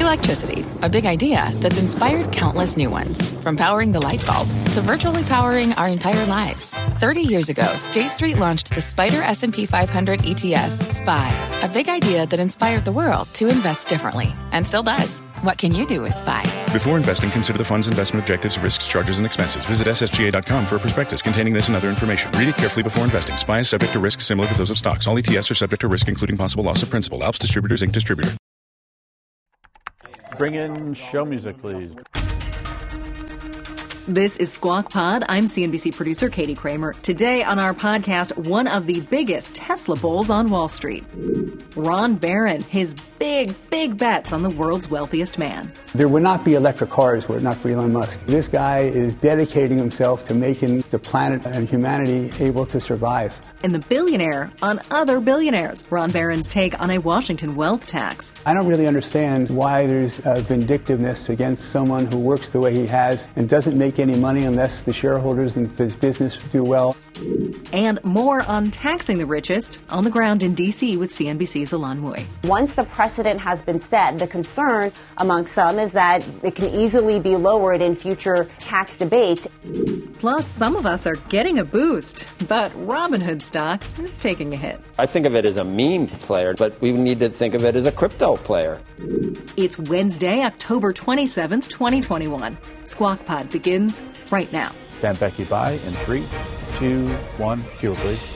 electricity, a big idea that's inspired countless new ones. From powering the light bulb to virtually powering our entire lives. 30 years ago, State Street launched the SPDR S&P 500 ETF, SPY. A big idea that inspired the world to invest differently. And still does. What can you do with SPY? Before investing, consider the fund's investment objectives, risks, charges, and expenses. Visit ssga.com for a prospectus containing this and other information. Read it carefully before investing. SPY is subject to risks similar to those of stocks. All ETFs are subject to risk, including possible loss of principal. Alps Distributors, Inc. Distributor. Bring in show music, please. This is Squawk Pod. I'm CNBC producer Katie Kramer. Today on our podcast, one of the biggest Tesla bulls on Wall Street. Ron Barron, his big bets on the world's wealthiest man. There would not be electric cars were it not for Elon Musk. This guy is dedicating himself to making the planet and humanity able to survive. And the billionaire on other billionaires. Ron Barron's take on a Washington wealth tax. I don't really understand why there's vindictiveness against someone who works the way he has and doesn't make any money unless the shareholders and his business do well. And more on taxing the richest on the ground in D.C. with CNBC's Alon Mui. Once the precedent has been set, the concern among some is that it can easily be lowered in future tax debates. Plus, some of us are getting a boost, but Robinhood stock is taking a hit. I think of it as a meme player, but we need to think of it as a crypto player. It's Wednesday, October 27th, 2021. Squawk Pod begins right now. Stand Becky by in 3, 2, 1. Cue, please.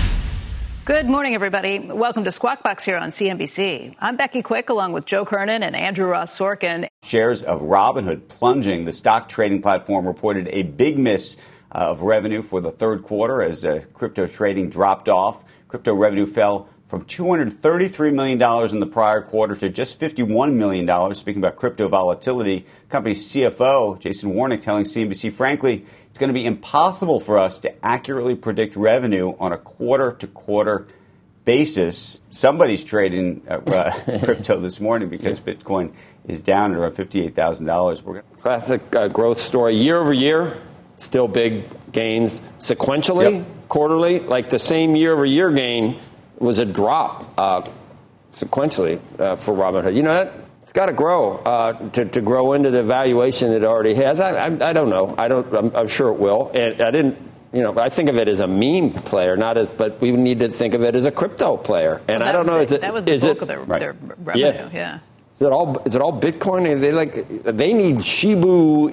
Good morning, everybody. Welcome to Squawk Box here on CNBC. I'm Becky Quick, along with Joe Kernan and Andrew Ross Sorkin. Shares of Robinhood plunging. The stock trading platform reported a big miss of revenue for the third quarter as crypto trading dropped off. Crypto revenue fell from $233 million in the prior quarter to just $51 million. Speaking about crypto volatility, the company's CFO, Jason Warnick, telling CNBC, frankly, it's going to be impossible for us to accurately predict revenue on a quarter-to-quarter basis. Somebody's trading crypto this morning because Bitcoin is down at around $58,000. Classic growth story. Year over year, still big gains. Sequentially, quarterly, like the same year-over-year gain was a drop sequentially for Robinhood. You know what? It's got to grow to grow into the valuation it already has. I don't know. I'm sure it will. And I didn't. I think of it as a meme player, but we need to think of it as a crypto player. And I don't know. That was the bulk of their revenue. Yeah. Is it all Bitcoin? They need Shibu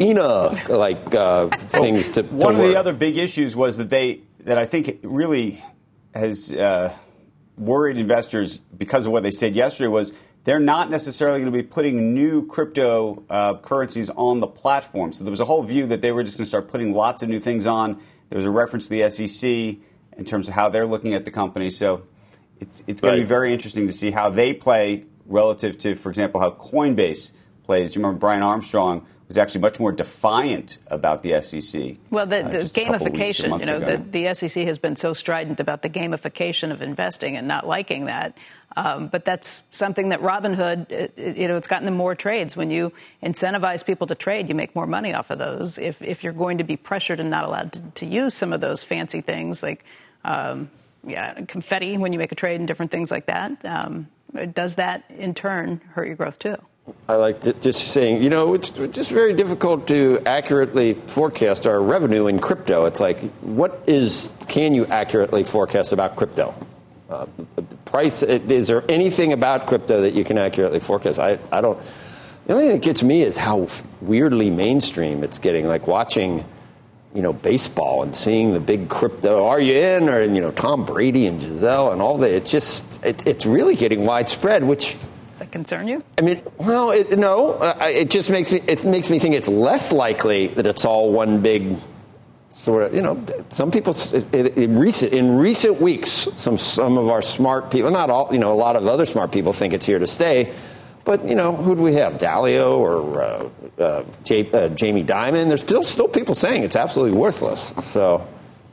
Inu things to One of work. the other big issues was that I think really has worried investors because of what they said yesterday was they're not necessarily going to be putting new crypto currencies on the platform. So there was a whole view that they were just going to start putting lots of new things on. There was a reference to the SEC in terms of how they're looking at the company. So it's going to be very interesting to see how they play relative to, for example, how Coinbase plays. You remember Brian Armstrong was actually much more defiant about the SEC. Well, the gamification, the SEC has been so strident about the gamification of investing and not liking that. But that's something that Robinhood, it's gotten them more trades. When you incentivize people to trade, you make more money off of those. If you're going to be pressured and not allowed to use some of those fancy things like confetti when you make a trade and different things like that, does that in turn hurt your growth too? I like just saying, it's just very difficult to accurately forecast our revenue in crypto. It's like, can you accurately forecast about crypto? Price, is there anything about crypto that you can accurately forecast? I don't. The only thing that gets me is how weirdly mainstream it's getting, like watching, baseball and seeing the big crypto, are you in? Or, Tom Brady and Giselle and all that. It's really getting widespread, which... Does that concern you? I mean, well, it just makes me think it's less likely that it's all one big sort of, some people in recent weeks, some of our smart people, not all, a lot of other smart people think it's here to stay. But, who do we have? Dalio or Jamie Dimon? There's still people saying it's absolutely worthless. So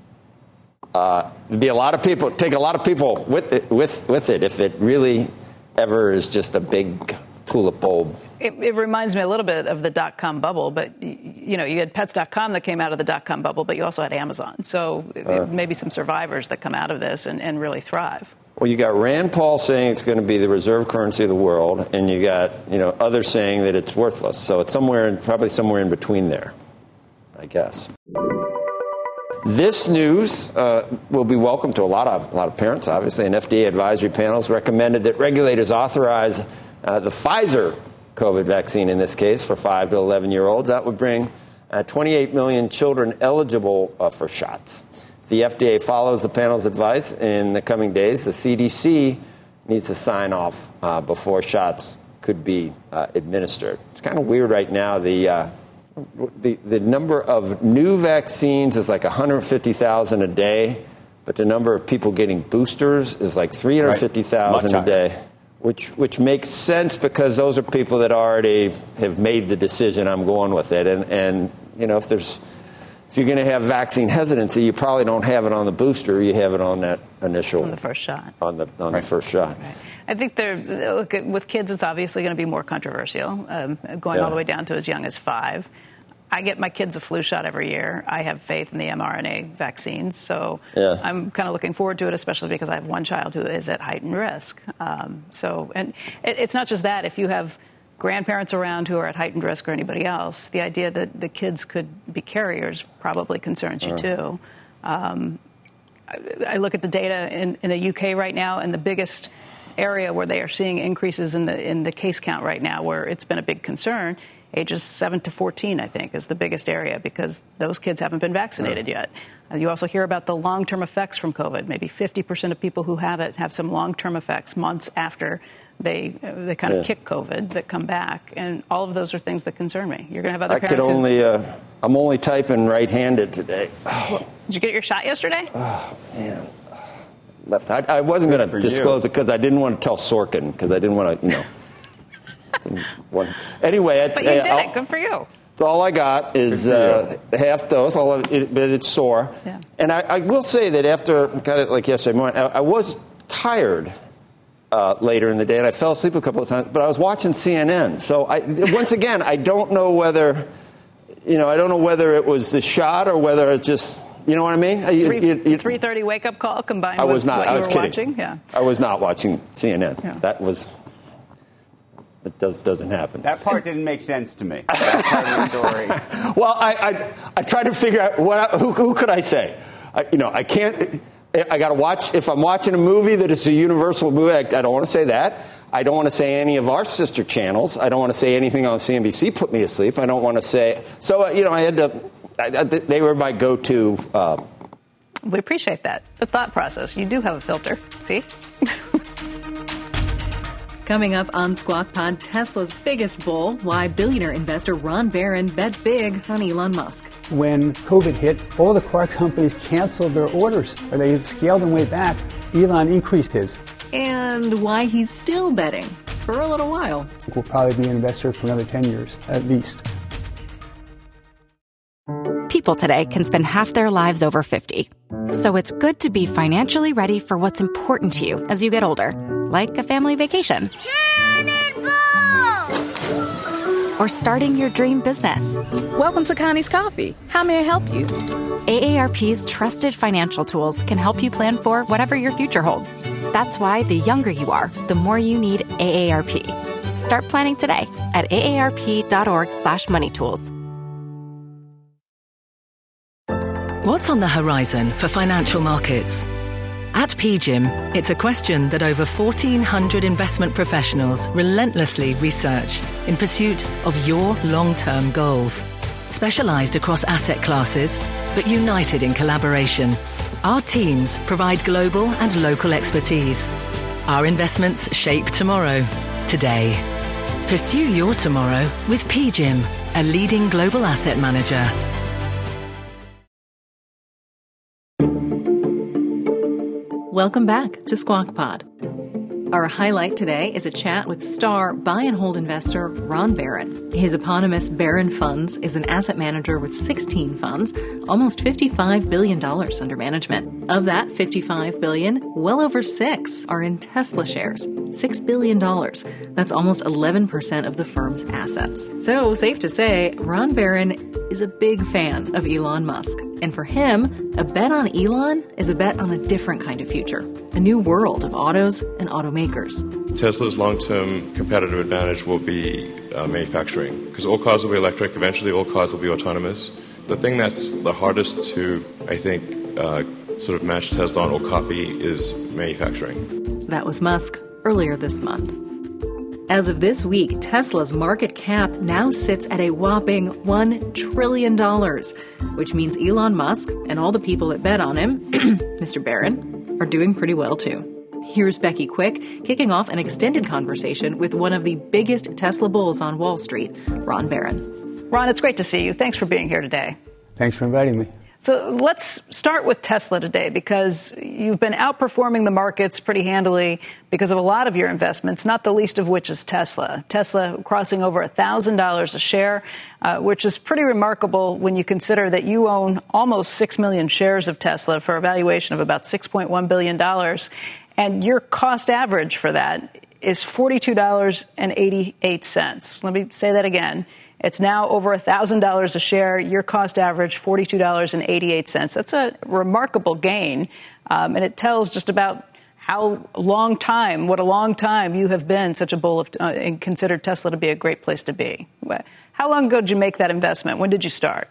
there'd be take a lot of people with it if it really ever is just a big tulip bulb. It reminds me a little bit of the dot-com bubble, but, you had Pets.com that came out of the dot-com bubble, but you also had Amazon. So maybe some survivors that come out of this and really thrive. Well, you got Rand Paul saying it's going to be the reserve currency of the world, and you got others saying that it's worthless. So it's probably somewhere in between there, I guess. This news will be welcome to a lot of parents, obviously. An FDA advisory panel has recommended that regulators authorize the Pfizer COVID vaccine, in this case, for 5 to 11-year-olds. That would bring 28 million children eligible for shots. If the FDA follows the panel's advice in the coming days, the CDC needs to sign off before shots could be administered. It's kind of weird right now. The number of new vaccines is like 150,000 a day, but the number of people getting boosters is like 350,000 a day, which makes sense because those are people that already have made the decision, I'm going with it. And if you're going to have vaccine hesitancy, you probably don't have it on the booster. You have it on that initial. On the first shot. On the first shot. Right. I think with kids, it's obviously going to be more controversial, going all the way down to as young as 5. I get my kids a flu shot every year. I have faith in the mRNA vaccines, so I'm kind of looking forward to it, especially because I have one child who is at heightened risk. And it's not just that. If you have grandparents around who are at heightened risk or anybody else, the idea that the kids could be carriers probably concerns you too. I look at the data in the UK right now, and the biggest area where they are seeing increases in the case count right now, where it's been a big concern, ages 7 to 14, I think, is the biggest area because those kids haven't been vaccinated yet. You also hear about the long-term effects from COVID. Maybe 50% of people who have it have some long-term effects months after they kind of kick COVID that come back. And all of those are things that concern me. You're going to have other parents I'm only typing right-handed today. Did you get your shot yesterday? Oh, man. Left. I wasn't going to disclose it because I didn't want to tell Sorkin because I didn't want to, Anyway, but you did it. Good for you. It's all I got is half dose, but it's sore. Yeah. And I will say that after, kind of like yesterday morning, I was tired later in the day, and I fell asleep a couple of times. But I was watching CNN, so once again, I don't know whether, it was the shot or whether it's just. You know what I mean? 3:30 wake-up call combined with what you were watching? Yeah. I was not watching CNN. Yeah. It doesn't happen. That part didn't make sense to me. That part of the story. Well, I tried to figure out who could I say? I can't. I got to watch. If I'm watching a movie that is a Universal movie, I don't want to say that. I don't want to say any of our sister channels. I don't want to say anything on CNBC. Put me to sleep. I don't want to say. So I had to. They were my go-to. We appreciate that. The thought process. You do have a filter. See? Coming up on Squawk Pod, Tesla's biggest bull, why billionaire investor Ron Barron bet big on Elon Musk. When COVID hit, all the car companies canceled their orders, or they scaled them way back. Elon increased his. And why he's still betting for a little while. We'll probably be an investor for another 10 years, at least. People today can spend half their lives over 50. So it's good to be financially ready for what's important to you as you get older, like a family vacation. Or starting your dream business. Welcome to Connie's Coffee. How may I help you? AARP's trusted financial tools can help you plan for whatever your future holds. That's why the younger you are, the more you need AARP. Start planning today at aarp.org/moneytools. What's on the horizon for financial markets? At PGIM, it's a question that over 1,400 investment professionals relentlessly research in pursuit of your long-term goals. Specialized across asset classes, but united in collaboration, our teams provide global and local expertise. Our investments shape tomorrow, today. Pursue your tomorrow with PGIM, a leading global asset manager. Welcome back to Squawk Pod. Our highlight today is a chat with star buy and hold investor Ron Barron. His eponymous Barron Funds is an asset manager with 16 funds, almost $55 billion under management. Of that $55 billion, well over $6 are in Tesla shares. $6 billion. That's almost 11% of the firm's assets. So, safe to say, Ron Barron is a big fan of Elon Musk. And for him, a bet on Elon is a bet on a different kind of future, a new world of autos and automakers. Tesla's long-term competitive advantage will be manufacturing, because all cars will be electric. Eventually, all cars will be autonomous. The thing that's the hardest to, I think, sort of match Tesla on or copy is manufacturing. That was Musk earlier this month. As of this week, Tesla's market cap now sits at a whopping $1 trillion, which means Elon Musk and all the people that bet on him, Mr. Barron, are doing pretty well too. Here's Becky Quick kicking off an extended conversation with one of the biggest Tesla bulls on Wall Street, Ron Barron. Ron, it's great to see you. Thanks for being here today. Thanks for inviting me. So let's start with Tesla today, because you've been outperforming the markets pretty handily because of a lot of your investments, not the least of which is Tesla. Tesla crossing over $1,000 a share, which is pretty remarkable when you consider that you own almost 6 million shares of Tesla for a valuation of about $6.1 billion. And your cost average for that is $42.88. Let me say that again. It's now over $1,000 a share. Your cost average, $42.88. That's a remarkable gain. And it tells just about what a long time you have been such a bull and considered Tesla to be a great place to be. How long ago did you make that investment? When did you start?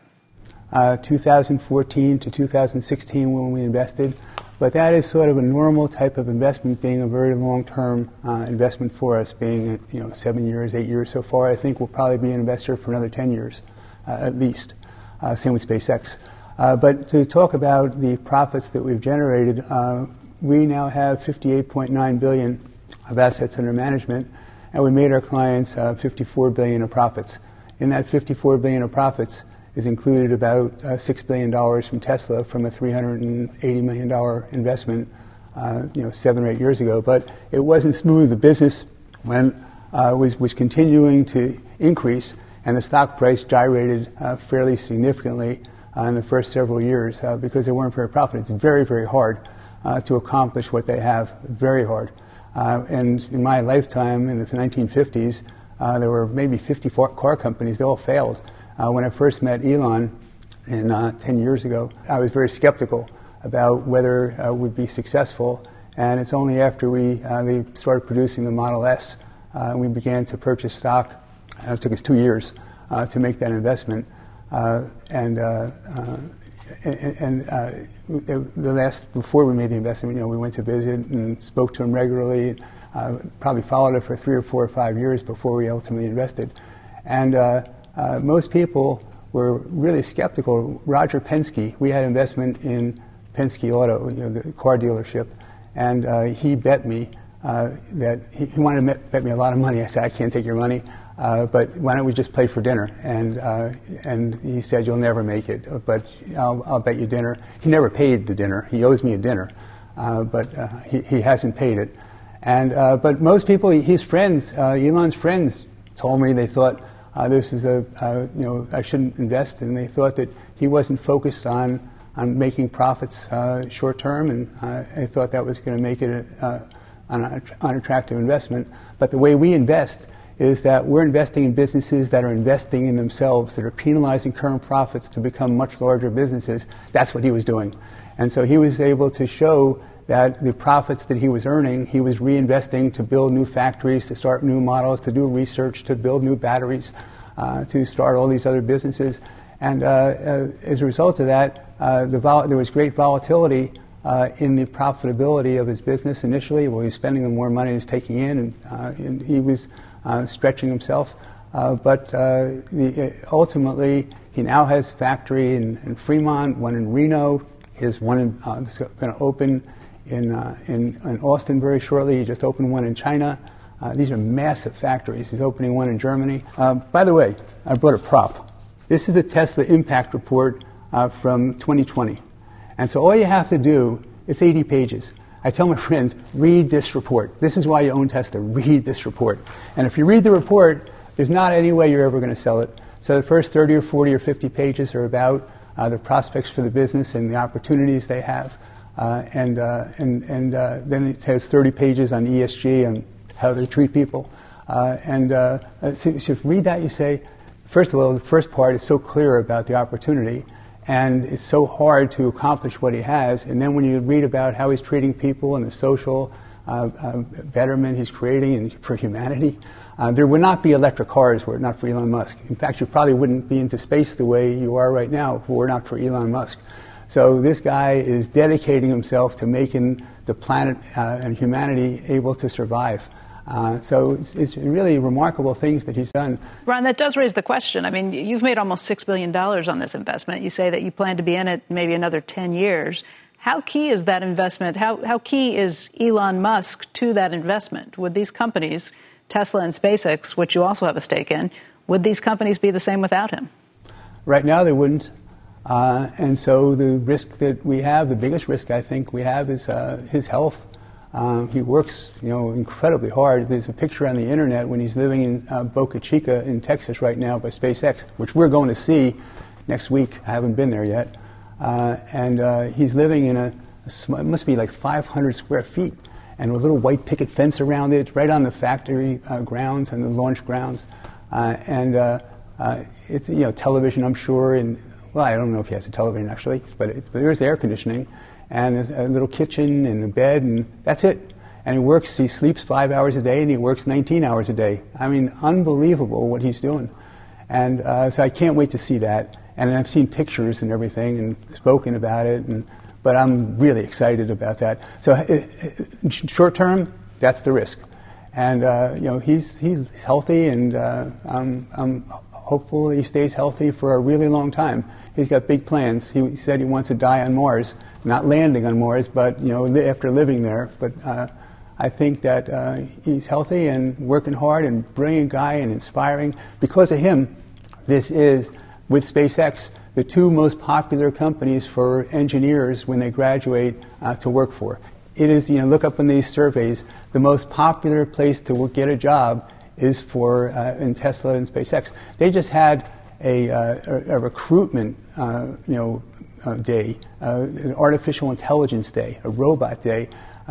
2014 to 2016 when we invested. But that is sort of a normal type of investment, being a very long-term investment for us, being 7 years, 8 years so far. I think we'll probably be an investor for another 10 years, at least. Same with SpaceX. But to talk about the profits that we've generated, we now have $58.9 billion of assets under management, and we made our clients $54 billion of profits. In that $54 billion of profits is included about $6 billion from Tesla, from a $380 million investment 7 or 8 years ago. But it wasn't smooth. The business was continuing to increase, and the stock price gyrated fairly significantly in the first several years because they weren't very profitable. It's very, very hard to accomplish what they have, very hard. And in my lifetime, in the 1950s, there were maybe 50 car companies. They all failed. When I first met Elon 10 years ago, I was very skeptical about whether we'd be successful. And it's only after they started producing the Model S, we began to purchase stock. It took us 2 years to make that investment. Before we made the investment, we went to visit and spoke to him regularly. Probably followed it for 3 or 4 or 5 years before we ultimately invested. And most people were really skeptical. Roger Penske, we had investment in Penske Auto, the car dealership, and he bet me that he wanted to bet me a lot of money. I said, I can't take your money, but why don't we just play for dinner? And he said, you'll never make it, but I'll bet you dinner. He never paid the dinner. He owes me a dinner, but he hasn't paid it. But most people, his friends, Elon's friends, told me they thought, this is I shouldn't invest, and they thought that he wasn't focused on making profits short term, and I thought that was going to make it an unattractive investment. But the way we invest is that we're investing in businesses that are investing in themselves, that are penalizing current profits to become much larger businesses. That's what he was doing. And so he was able to show that the profits that he was earning, he was reinvesting to build new factories, to start new models, to do research, to build new batteries, to start all these other businesses. And as a result of that, there was great volatility in the profitability of his business initially. Well, he was spending the more money he was taking in, and he was stretching himself. But ultimately, he now has a factory in Fremont, one in Reno. He has one that's going to open in Austin very shortly. He just opened one in China. These are massive factories. He's opening one in Germany. By the way, I brought a prop. This is the Tesla Impact Report from 2020. And so all you have to do, it's 80 pages. I tell my friends, read this report. This is why you own Tesla. Read this report. And if you read the report, there's not any way you're ever going to sell it. So the first 30 or 40 or 50 pages are about the prospects for the business and the opportunities they have. And then it has 30 pages on ESG and how they treat people. So if you read that, you say, first of all, the first part is so clear about the opportunity, and it's so hard to accomplish what he has. And then when you read about how he's treating people and the social betterment he's creating for humanity, there would not be electric cars were it not for Elon Musk. In fact, you probably wouldn't be into space the way you are right now if it were not for Elon Musk. So this guy is dedicating himself to making the planet and humanity able to survive. So it's really remarkable things that he's done. Ron, that does raise the question. I mean, you've made almost $6 billion on this investment. You say that you plan to be in it maybe another 10 years. How key is that investment? How key is Elon Musk to that investment? Would these companies, Tesla and SpaceX, which you also have a stake in, would these companies be the same without him? Right now they wouldn't. And so the risk that we have, the biggest risk I think we have is his health. He works, incredibly hard. There's a picture on the internet when he's living in Boca Chica in Texas right now by SpaceX, which we're going to see next week. I haven't been there yet. And he's living in it must be like 500 square feet, and a little white picket fence around it, right on the factory grounds and the launch grounds. It's, television, I'm sure, and well, I don't know if he has a television actually, but there's air conditioning. And there's a little kitchen and a bed, and that's it. And he sleeps 5 hours a day, and he works 19 hours a day. I mean, unbelievable what he's doing. And so I can't wait to see that. And I've seen pictures and everything and spoken about it, but I'm really excited about that. So short term, that's the risk. And, he's healthy, and I'm hopeful he stays healthy for a really long time. He's got big plans. He said he wants to die on Mars. Not landing on Mars, but after living there. But I think that he's healthy and working hard and brilliant guy and inspiring. Because of him, this is, with SpaceX, the two most popular companies for engineers when they graduate to work for. It is, look up in these surveys, the most popular place to get a job is for in Tesla and SpaceX. They just had a recruitment, day, an artificial intelligence day, a robot day,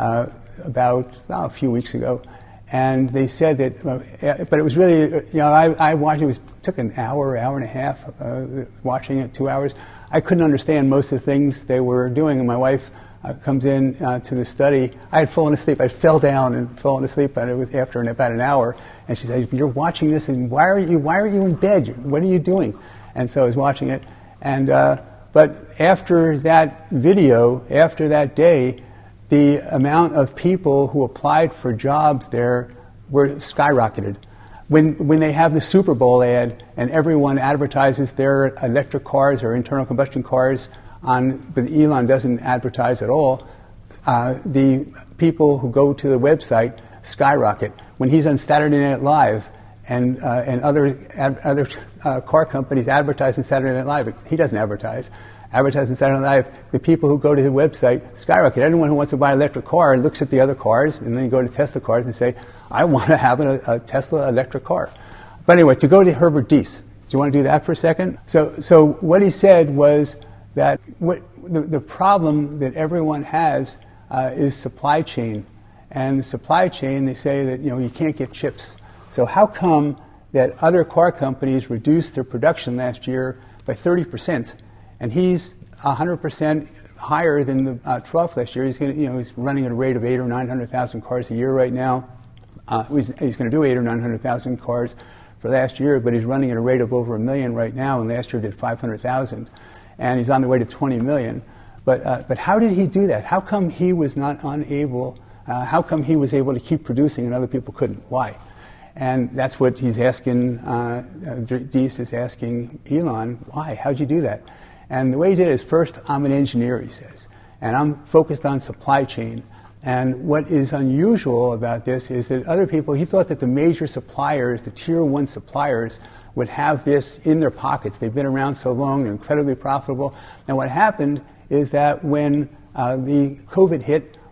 about a few weeks ago, and they said that. But it was really, I watched. It took an hour and a half watching it, 2 hours. I couldn't understand most of the things they were doing, and my wife comes in to the study. I had fallen asleep. I fell down and fallen asleep, and it was after about an hour. And she said, "You're watching this, and why are you in bed? What are you doing?" And so I was watching it, and but after that video, after that day, the amount of people who applied for jobs there were skyrocketed. When they have the Super Bowl ad and everyone advertises their electric cars or internal combustion cars but Elon doesn't advertise at all, the people who go to the website skyrocket. When he's on Saturday Night Live and other car companies advertise on Saturday Night Live, he doesn't advertise on Saturday Night Live, the people who go to the website skyrocket. Anyone who wants to buy an electric car looks at the other cars and then go to Tesla cars and say, I want to have a Tesla electric car. But anyway, to go to Herbert Diess, do you want to do that for a second? So what he said was that the problem that everyone has is supply chain. And the supply chain, they say that you can't get chips. So how come that other car companies reduced their production last year by 30%, and he's 100% higher than the trough last year? He's running at a rate of 800,000 or 900,000 cars a year right now. He's going to do 800,000 or 900,000 cars for last year, but he's running at a rate of over 1 million right now, and last year did 500,000, and he's on the way to 20 million. But how did he do that? How come he was not unable? How come he was able to keep producing and other people couldn't? Why? And that's what he's asking. Diess is asking Elon, why? How'd you do that? And the way he did it is, first, I'm an engineer, he says, and I'm focused on supply chain. And what is unusual about this is that other people, he thought that the major suppliers, the tier 1 suppliers, would have this in their pockets. They've been around so long, they're incredibly profitable. And what happened is that when the COVID hit,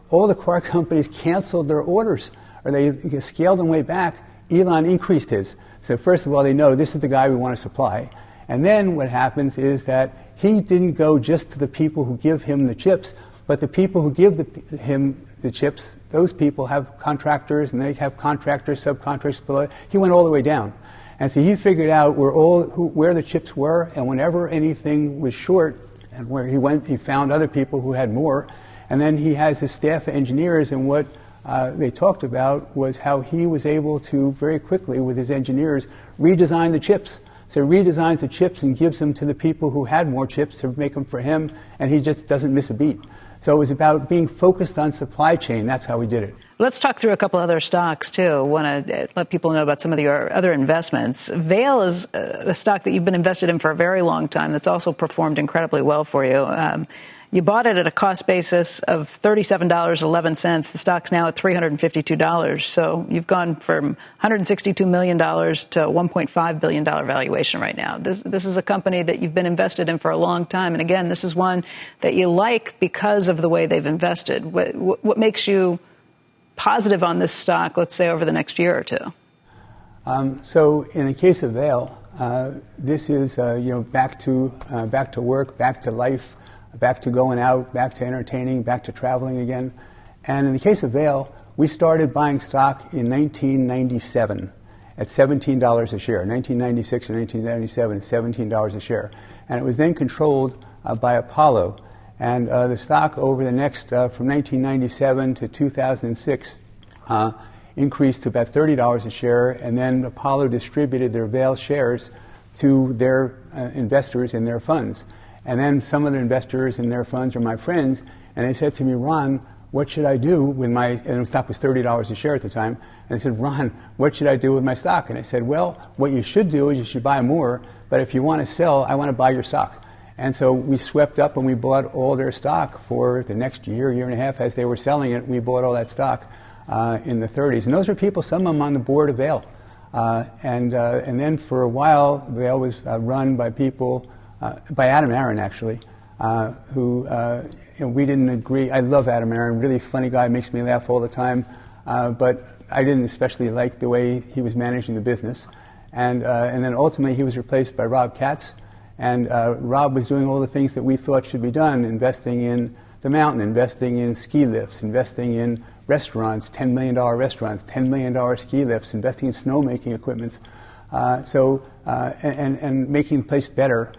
all the car companies canceled their orders, or they scaled them way back. Elon increased his. So first of all, they know this is the guy we want to supply. And then what happens is that he didn't go just to the people who give him the chips, but the people who give him the chips, those people have contractors, and they have contractors, subcontractors below. He went all the way down. And so he figured out where the chips were, and whenever anything was short, and where he went, he found other people who had more. And then he has his staff of engineers, and what they talked about was how he was able to very quickly, with his engineers, redesign the chips. So he redesigns the chips and gives them to the people who had more chips to make them for him, and he just doesn't miss a beat. So it was about being focused on supply chain. That's how we did it. Let's talk through a couple other stocks, too. I want to let people know about some of your other investments. Vail is a stock that you've been invested in for a very long time that's also performed incredibly well for you. You bought it at a cost basis of $37.11. The stock's now at $352. So you've gone from $162 million to $1.5 billion valuation right now. This is a company that you've been invested in for a long time. And again, this is one that you like because of the way they've invested. What makes you positive on this stock, let's say, over the next year or two? So in the case of Vail, this is back to work, back to life, back to going out, back to entertaining, back to traveling again. And in the case of Vail, we started buying stock in 1997 at $17 a share. 1996 and 1997, $17 a share. And it was then controlled by Apollo. And the stock over the next, from 1997 to 2006, increased to about $30 a share. And then Apollo distributed their Vail shares to their investors in their funds. And then some of the investors in their funds are my friends, and they said to me, Ron, what should I do with my, and the stock was $30 a share at the time, and they said, Ron, what should I do with my stock? And I said, well, what you should do is you should buy more, but if you want to sell, I want to buy your stock. And so we swept up and we bought all their stock for the next year, year and a half. As they were selling it, we bought all that stock in the 30s. And those are people, some of them on the board of Vail. And then for a while, Vail was run by people, by Adam Aron, actually, who we didn't agree. I love Adam Aron, really funny guy, makes me laugh all the time. But I didn't especially like the way he was managing the business. And then ultimately he was replaced by Rob Katz. And Rob was doing all the things that we thought should be done, investing in the mountain, investing in ski lifts, investing in restaurants, $10 million restaurants, $10 million ski lifts, investing in snowmaking equipment. And making the place better.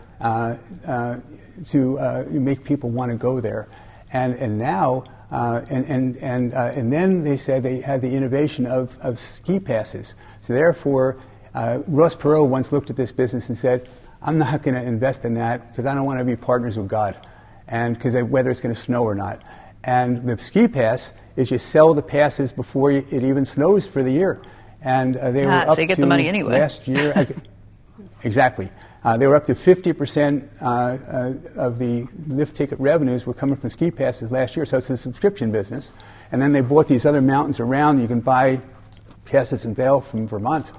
To make people want to go there, and now and then they said they had the innovation of ski passes. So therefore, Ross Perot once looked at this business and said, "I'm not going to invest in that because I don't want to be partners with God, and because whether it's going to snow or not." And the ski pass is you sell the passes before it even snows for the year, and they were up so you get the money anyway. Last year. Exactly. They were up to 50% of the lift ticket revenues were coming from ski passes last year, so it's a subscription business. And then they bought these other mountains around. You can buy passes in Vail from Vermont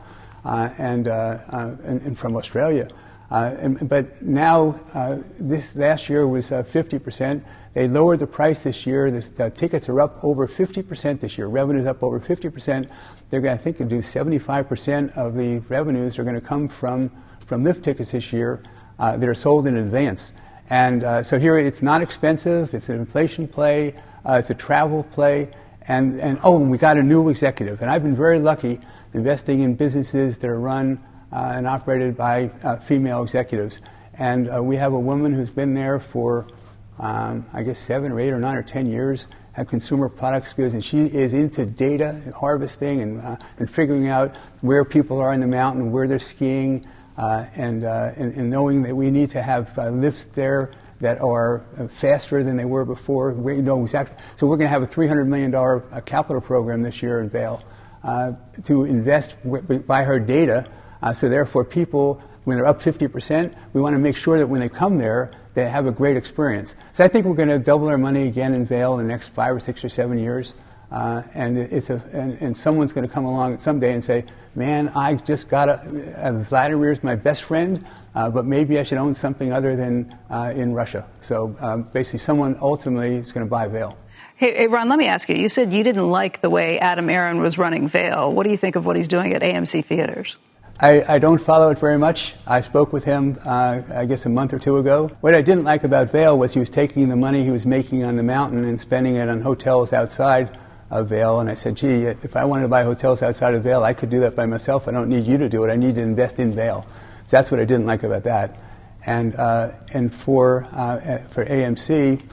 and from Australia. But now, this last year was 50%. They lowered the price this year. The tickets are up over 50% this year. Revenue's up over 50%. They're going to, I think, do 75% of the revenues are going to come from lift tickets this year that are sold in advance. And so here it's not expensive, it's an inflation play, it's a travel play, and we got a new executive. And I've been very lucky investing in businesses that are run and operated by female executives. And we have a woman who's been there for, I guess, 7 or 8 or 9 or 10 years, have consumer product skills, and she is into data and harvesting and figuring out where people are in the mountain, where they're skiing, and knowing that we need to have lifts there that are faster than they were before. We know exactly. So we're going to have a $300 million capital program this year in Vail to invest by her data. So therefore, people, when they're up 50%, we want to make sure that when they come there, they have a great experience. So I think we're going to double our money again in Vail in the next 5 or 6 or 7 years. And someone's going to come along someday and say, man, I just got Vladimir's my best friend, but maybe I should own something other than in Russia. So basically someone ultimately is going to buy Vail. Hey, Ron, let me ask you. You said you didn't like the way Adam Aron was running Vail. What do you think of what he's doing at AMC Theaters? I don't follow it very much. I spoke with him, I guess, a month or two ago. What I didn't like about Vail was he was taking the money he was making on the mountain and spending it on hotels outside of Vail. And I said, gee, if I wanted to buy hotels outside of Vail, I could do that by myself. I don't need you to do it. I need to invest in Vail. So that's what I didn't like about that. And for AMC,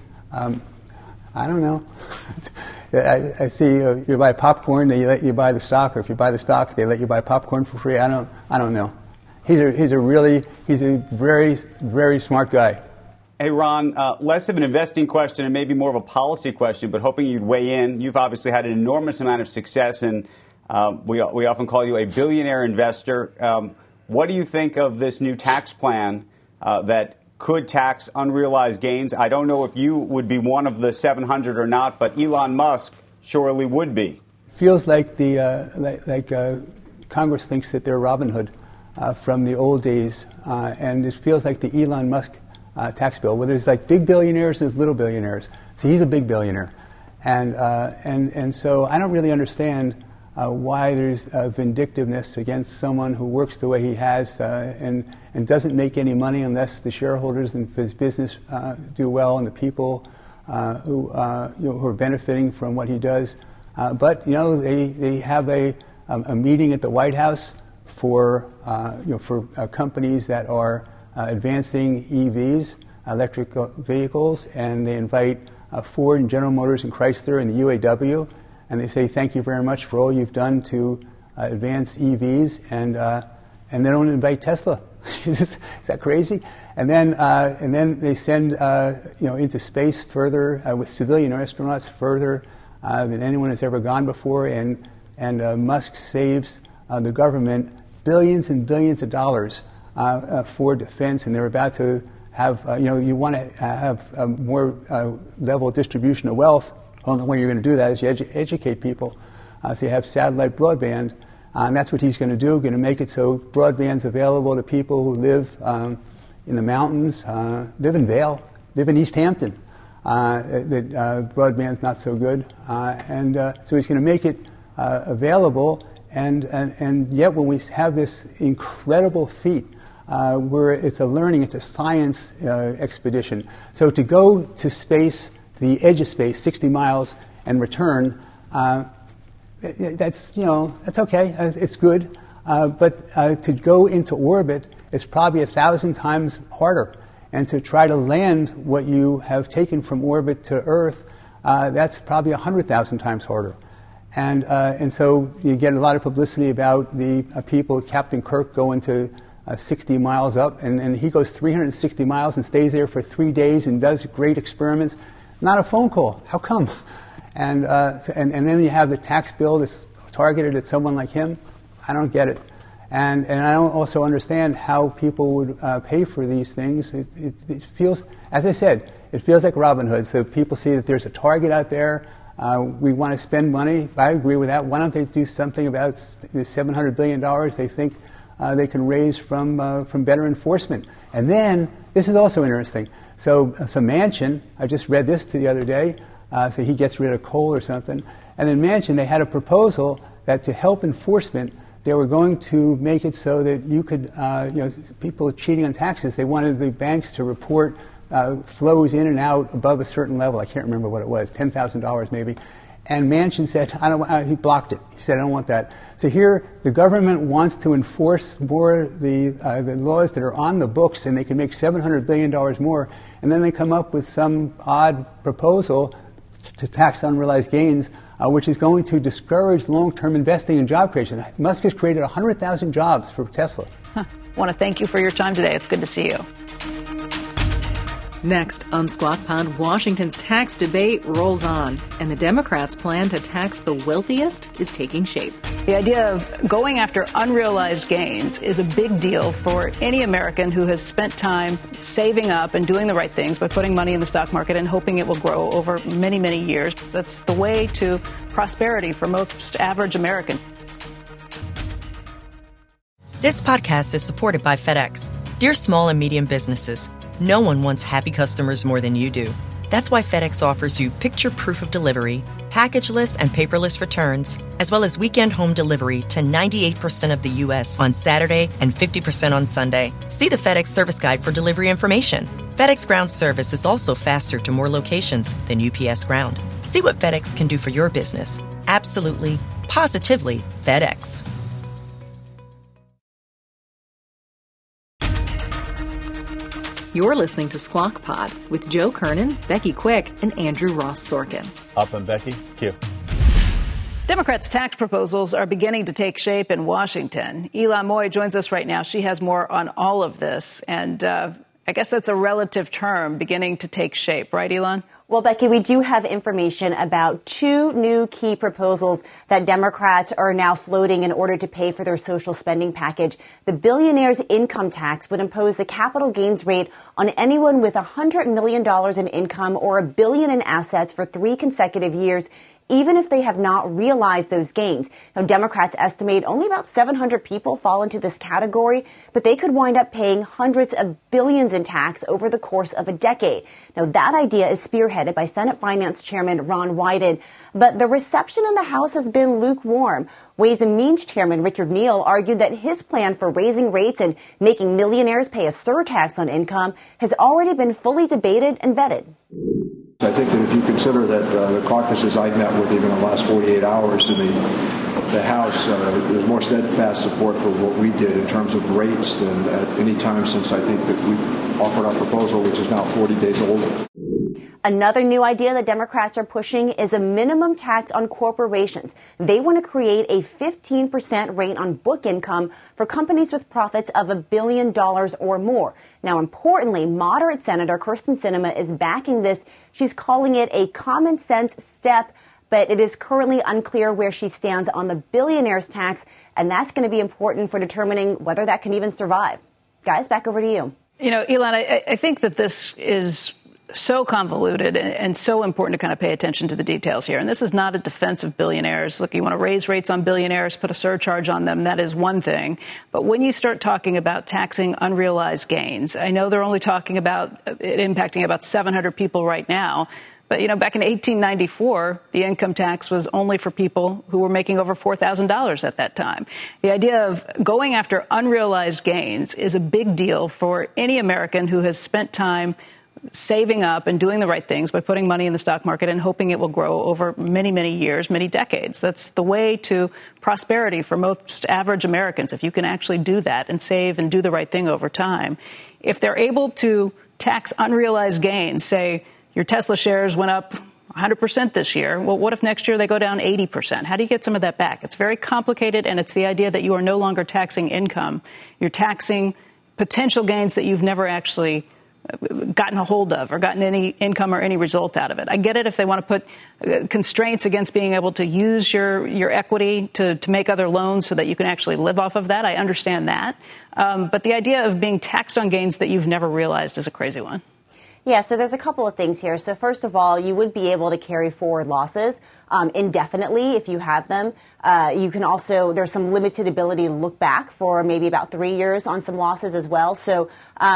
I don't know. I see you buy popcorn, they let you buy the stock, or if you buy the stock, they let you buy popcorn for free. I don't know. He's a very, very smart guy. Hey, Ron, less of an investing question and maybe more of a policy question, but hoping you'd weigh in. You've obviously had an enormous amount of success, and we often call you a billionaire investor. What do you think of this new tax plan that could tax unrealized gains? I don't know if you would be one of the 700 or not, but Elon Musk surely would be. Feels like Congress thinks that they're Robin Hood from the old days, and it feels like the Elon Musk tax bill, where there's like big billionaires and there's little billionaires. So he's a big billionaire, and so I don't really understand why there's vindictiveness against someone who works the way he has and doesn't make any money unless the shareholders and his business do well and the people who are benefiting from what he does. But they have a meeting at the White House for companies that are advancing EVs, electric vehicles, and they invite Ford and General Motors and Chrysler and the UAW. And they say, thank you very much for all you've done to advance EVs, and they don't invite Tesla. Is that crazy? And then they send into space further with civilian astronauts further than anyone has ever gone before, and Musk saves the government billions and billions of dollars for defense, and they're about to have you want to have a more level distribution of wealth. The only way you're going to do that is you educate people. So you have satellite broadband, and that's what he's going to do, going to make it so broadband's available to people who live in the mountains, live in Vail, live in East Hampton. That broadband's not so good. So he's going to make it available, and yet when we have this incredible feat, where it's a science expedition. So to go to space, the edge of space, 60 miles, and return, that's okay. It's good. But to go into orbit is probably 1,000 times harder. And to try to land what you have taken from orbit to Earth, that's probably 100,000 times harder. And so you get a lot of publicity about the people, Captain Kirk, going to 60 miles up, and he goes 360 miles and stays there for 3 days and does great experiments. Not a phone call. How come? And then you have the tax bill that's targeted at someone like him. I don't get it. And I don't also understand how people would pay for these things. It feels, as I said, it feels like Robin Hood. So people see that there's a target out there. We want to spend money. I agree with that. Why don't they do something about the $700 billion they think they can raise from better enforcement? And then, this is also interesting. So Manchin, I just read this the other day, so he gets rid of coal or something. And then Manchin, they had a proposal that to help enforcement, they were going to make it so that you could, people cheating on taxes, they wanted the banks to report flows in and out above a certain level. I can't remember what it was, $10,000 maybe. And Manchin said, he blocked it. He said, I don't want that. So here, the government wants to enforce more the laws that are on the books, and they can make $700 billion more. And then they come up with some odd proposal to tax unrealized gains, which is going to discourage long-term investing and job creation. Musk has created 100,000 jobs for Tesla. I want to thank you for your time today. It's good to see you. Next on Squawk Pod, Washington's tax debate rolls on, and the Democrats' plan to tax the wealthiest is taking shape. The idea of going after unrealized gains is a big deal for any American who has spent time saving up and doing the right things by putting money in the stock market and hoping it will grow over many, many years. That's the way to prosperity for most average Americans. This podcast is supported by FedEx. Dear small and medium businesses, no one wants happy customers more than you do. That's why FedEx offers you picture proof of delivery, packageless and paperless returns, as well as weekend home delivery to 98% of the U.S. on Saturday and 50% on Sunday. See the FedEx service guide for delivery information. FedEx Ground service is also faster to more locations than UPS Ground. See what FedEx can do for your business. Absolutely, positively FedEx. You're listening to Squawk Pod with Joe Kernan, Becky Quick, and Andrew Ross Sorkin. Up and Becky, Q. Democrats' tax proposals are beginning to take shape in Washington. Ilan Moy joins us right now. She has more on all of this. And I guess that's a relative term, beginning to take shape. Right, Ilan? Well, Becky, we do have information about two new key proposals that Democrats are now floating in order to pay for their social spending package. The billionaire's income tax would impose the capital gains rate on anyone with $100 million in income or $1 billion in assets for 3 consecutive years, even if they have not realized those gains. Now, Democrats estimate only about 700 people fall into this category, but they could wind up paying hundreds of billions in tax over the course of a decade. Now, that idea is spearheaded by Senate Finance Chairman Ron Wyden, but the reception in the House has been lukewarm. Ways and Means Chairman Richard Neal argued that his plan for raising rates and making millionaires pay a surtax on income has already been fully debated and vetted. I think that if you consider that the caucuses I've met with even in the last 48 hours in the House, there's more steadfast support for what we did in terms of rates than at any time since I think that we offered our proposal, which is now 40 days old. Another new idea that Democrats are pushing is a minimum tax on corporations. They want to create a 15% rate on book income for companies with profits of $1 billion or more. Now, importantly, moderate Senator Kyrsten Sinema is backing this. She's calling it a common sense step, but it is currently unclear where she stands on the billionaire's tax, and that's going to be important for determining whether that can even survive. Guys, back over to you. You know, Ilan, I think that this is so convoluted and so important to kind of pay attention to the details here. And this is not a defense of billionaires. Look, you want to raise rates on billionaires, put a surcharge on them. That is one thing. But when you start talking about taxing unrealized gains, I know they're only talking about it impacting about 700 people right now. But, you know, back in 1894, the income tax was only for people who were making over $4,000 at that time. The idea of going after unrealized gains is a big deal for any American who has spent time saving up and doing the right things by putting money in the stock market and hoping it will grow over many, many years, many decades. That's the way to prosperity for most average Americans, if you can actually do that and save and do the right thing over time. If they're able to tax unrealized gains, say your Tesla shares went up 100% this year. Well, what if next year they go down 80%? How do you get some of that back? It's very complicated, and it's the idea that you are no longer taxing income. You're taxing potential gains that you've never actually gotten a hold of or gotten any income or any result out of it. I get it if they want to put constraints against being able to use your equity to make other loans so that you can actually live off of that. I understand that. But the idea of being taxed on gains that you've never realized is a crazy one. Yeah, so there's a couple of things here. So first of all, you would be able to carry forward losses indefinitely if you have them. You can also, there's some limited ability to look back for maybe about 3 years on some losses as well. So,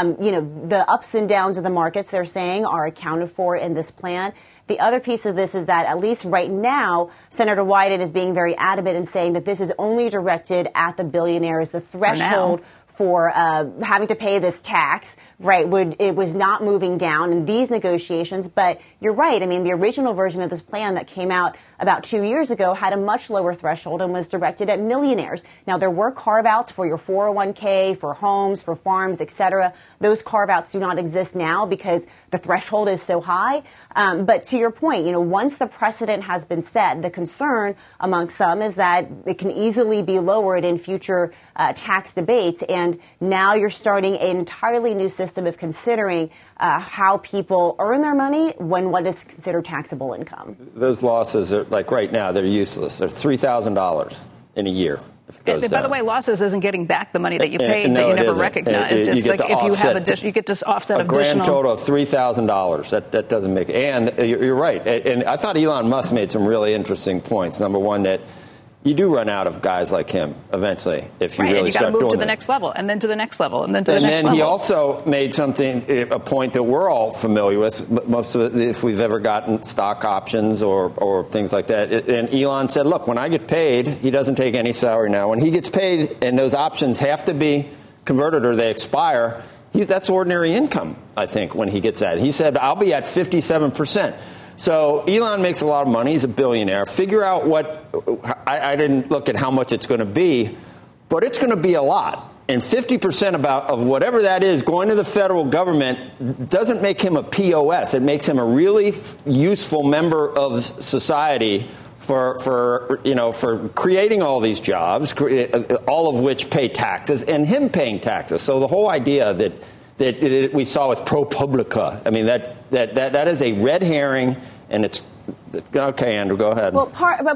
the ups and downs of the markets, they're saying, are accounted for in this plan. The other piece of this is that at least right now, Senator Wyden is being very adamant in saying that this is only directed at the billionaires. The threshold for having to pay this tax, right, it was not moving down in these negotiations. But you're right. I mean, the original version of this plan that came out about 2 years ago had a much lower threshold and was directed at millionaires. Now, there were carve-outs for your 401k, for homes, for farms, et cetera. Those carve-outs do not exist now because the threshold is so high. But to your point, once the precedent has been set, the concern among some is that it can easily be lowered in future tax debates. And now you're starting an entirely new system of considering how people earn their money when what is considered taxable income. Those losses are, like right now, they're useless. They're $3,000 in a year. By the way, losses isn't getting back the money that you paid that you never recognized. It's like if you have you get to offset a grand total of $3,000. That doesn't make it. And you're right. And I thought Elon Musk made some really interesting points. Number one, that you do run out of guys like him eventually if you really start doing it. You got to move to the next level, and then to the next level, and then to the next level. And then he also made a point that we're all familiar with, most of it, if we've ever gotten stock options or things like that. And Elon said, look, when I get paid, he doesn't take any salary now. When he gets paid and those options have to be converted or they expire, that's ordinary income, I think, when he gets that. He said, I'll be at 57%. So Elon makes a lot of money. He's a billionaire. Figure out I didn't look at how much it's going to be, but it's going to be a lot. And 50% of whatever that is going to the federal government doesn't make him a POS. It makes him a really useful member of society for creating all these jobs, all of which pay taxes, and him paying taxes. So the whole idea that we saw with ProPublica, I mean, that is a red herring, and it's okay. Andrew, go ahead. Well, part of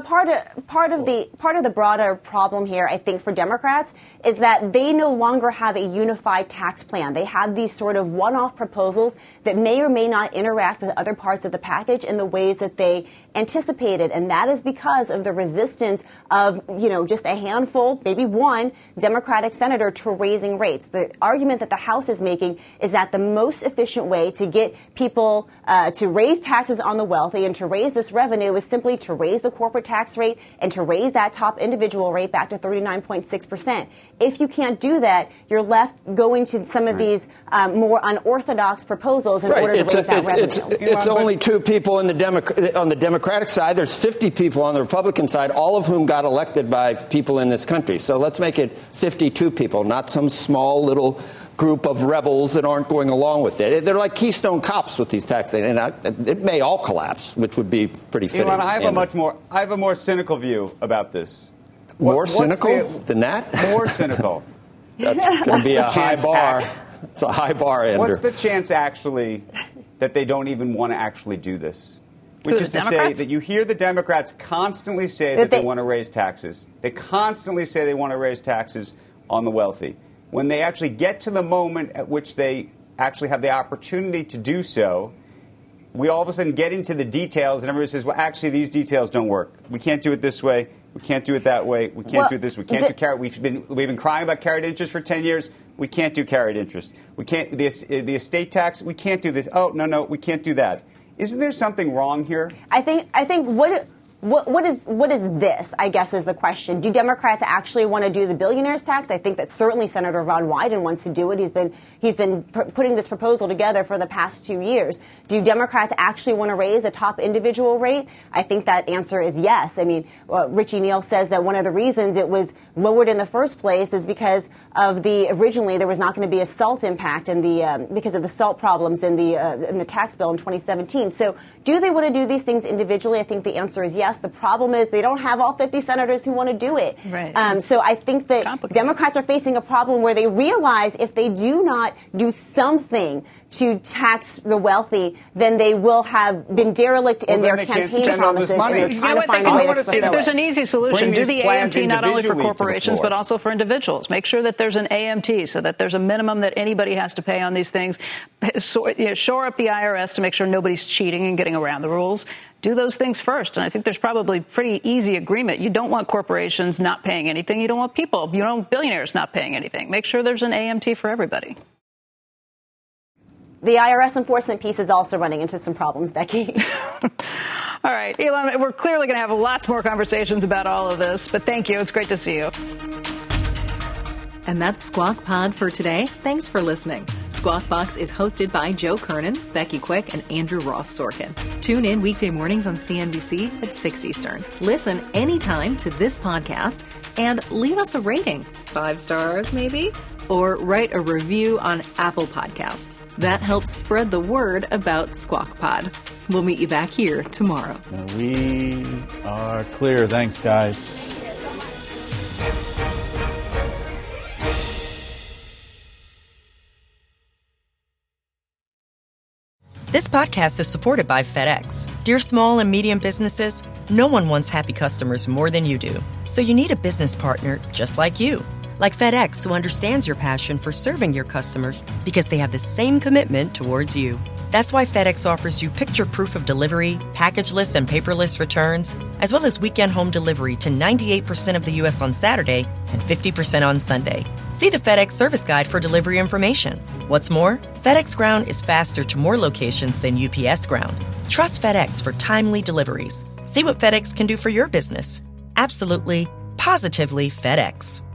the broader problem here, I think, for Democrats is that they no longer have a unified tax plan. They have these sort of one-off proposals that may or may not interact with other parts of the package in the ways that they anticipated, and that is because of the resistance of just a handful, maybe one Democratic senator to raising rates. The argument that the House is making is that the most efficient way to get people to raise taxes on the wealthy and to raise this revenue is simply to raise the corporate tax rate and to raise that top individual rate back to 39.6%. If you can't do that, you're left going to some of these more unorthodox proposals in order to raise that revenue. It's only two people on the Democratic side. There's 50 people on the Republican side, all of whom got elected by people in this country. So let's make it 52 people, not some small little group of rebels that aren't going along with it. They're like Keystone Cops with these taxes, and it may all collapse, which would be pretty fitting. Elon, I have a more cynical view about this. More cynical than that? More cynical. That's going to be a high bar. It's a high bar, Andrew. What's the chance, actually, that they don't even want to actually do this? Which is to say that you hear the Democrats constantly say that they want to raise taxes. They constantly say they want to raise taxes on the wealthy. When they actually get to the moment at which they actually have the opportunity to do so, we all of a sudden get into the details, and everybody says, well, actually, these details don't work. We can't do it this way. We can't do it that way. We can't do it this way. We can't do carried. We've been crying about carried interest for 10 years. We can't do carried interest. We can't the estate tax. We can't do this. Oh, no, we can't do that. Isn't there something wrong here? I think what is this, I guess, is the question. Do Democrats actually want to do the billionaires tax? I think that certainly Senator Ron Wyden wants to do it. He's been putting this proposal together for the past 2 years. Do Democrats actually want to raise a top individual rate? I think that answer is yes. I mean, Richie Neal says that one of the reasons it was lowered in the first place is because of originally there was not going to be a SALT impact because of the SALT problems in the tax bill in 2017. So do they want to do these things individually? I think the answer is yes. The problem is they don't have all 50 senators who want to do it. Right. So I think that Democrats are facing a problem where they realize if they do not do something to tax the wealthy, then they will have been derelict in their campaign promises. There's an easy solution. Do the AMT not only for corporations but also for individuals. Make sure that there's an AMT so that there's a minimum that anybody has to pay on these things. Shore up the IRS to make sure nobody's cheating and getting around the rules. Do those things first. And I think there's probably pretty easy agreement. You don't want corporations not paying anything. You don't want billionaires not paying anything. Make sure there's an AMT for everybody. The IRS enforcement piece is also running into some problems, Becky. All right, Elon, we're clearly going to have lots more conversations about all of this, but thank you. It's great to see you. And that's Squawk Pod for today. Thanks for listening. Squawk Box is hosted by Joe Kernan, Becky Quick, and Andrew Ross Sorkin. Tune in weekday mornings on CNBC at 6 Eastern. Listen anytime to this podcast and leave us a rating. 5 stars, maybe? Or write a review on Apple Podcasts. That helps spread the word about Squawk Pod. We'll meet you back here tomorrow. We are clear. Thanks, guys. This podcast is supported by FedEx. Dear small and medium businesses, no one wants happy customers more than you do. So you need a business partner just like you. Like FedEx, who understands your passion for serving your customers because they have the same commitment towards you. That's why FedEx offers you picture proof of delivery, packageless and paperless returns, as well as weekend home delivery to 98% of the U.S. on Saturday and 50% on Sunday. See the FedEx service guide for delivery information. What's more, FedEx Ground is faster to more locations than UPS Ground. Trust FedEx for timely deliveries. See what FedEx can do for your business. Absolutely, positively FedEx.